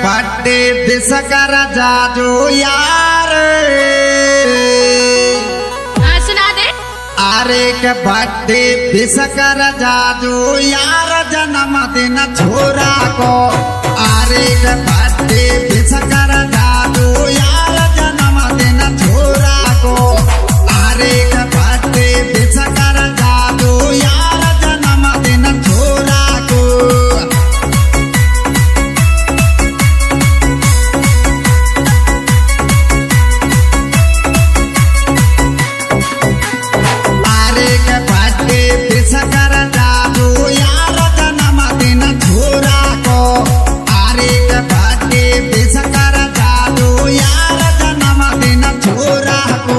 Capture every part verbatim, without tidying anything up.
Birthday wish कर जाजो यार। सुना दे। अरे के बर्थडे विश कर जाजो यार, जन्मदिन छोरा को। अरे के बर्थडे विश कर जाजो यार, जन्मदिन छोरा को। अरे के बर्थडे विश कर जाजो यार, जन्मदिन छोरा को। अरे के बर्थडे विश कर जाजो यार, जन्मदिन छोरा को। अरे के बर्थडे विश कर जाजो यार, जन्मदिन छोरा को।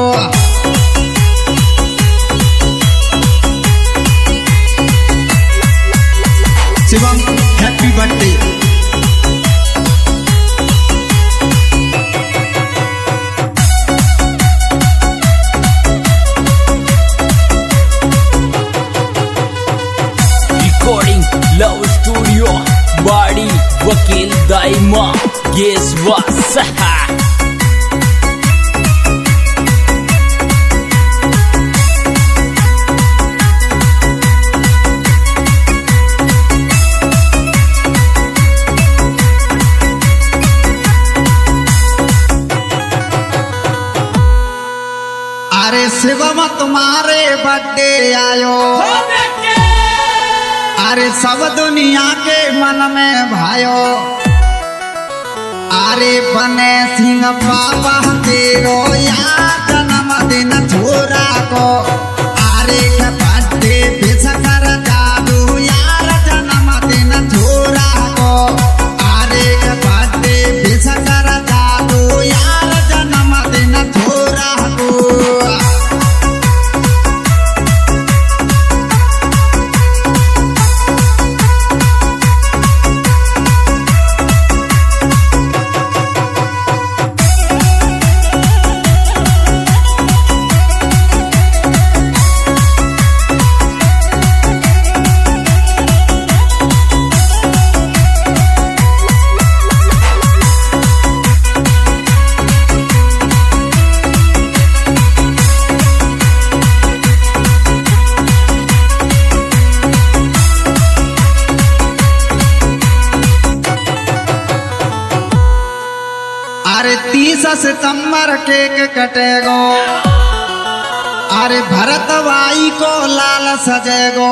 Shivam happy birthday. Recording Love Studio Body Wakil Daima. Guess what? अरे शिवम तुम्हारे बर्थडे आयो, अरे सब दुनिया के मन में भायो। अरे बने सिंह बाबा तेरो यार, जन्मदिन छोरा को। अरे के बर्थडे विश कर जादू यार, जन्मदिन छोरा को। अरे के बर्थडे विश कर जादू यार, जन्मदिन छोरा को। अरे तीस सितंबर केक कटेगो, अरे भरत भाई को लाल सजेगो।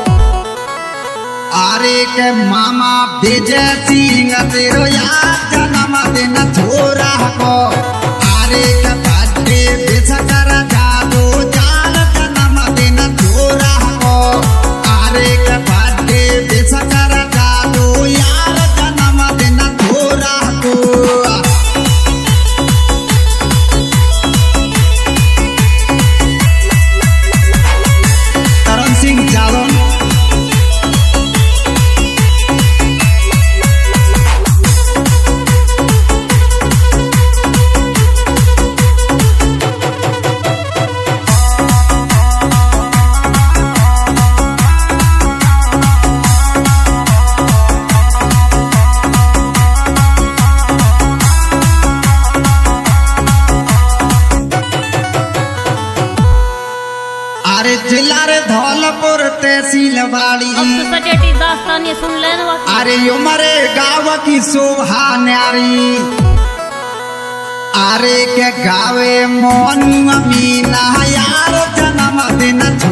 अरे के मामा विजय सिंह तेरो यार, जन्मदिन छोरा को। अरे के बर्थडे विश कर जादो यार, जन्मदिन छोरा को। अरे के बर्थडे विश कर जादो यार, जन्मदिन छोरा को। करण सिंह जादव। अरे जिला रे धौलपुर तहसील वाली। अब तो सटेटी दास्तानी सुन लेन वक्त। अरे उमरे गाँव की शोभा न्यारी। अरे के गावे मोनू अमीना यार, जन्मदिन